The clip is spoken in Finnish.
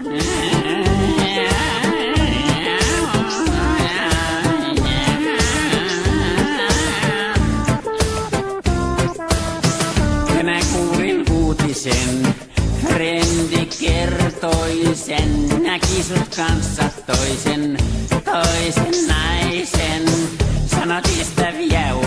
Mä kuulin uutisen, frendi kertoi sen, näki sut kanssa toisen naisen, sanot ystäviä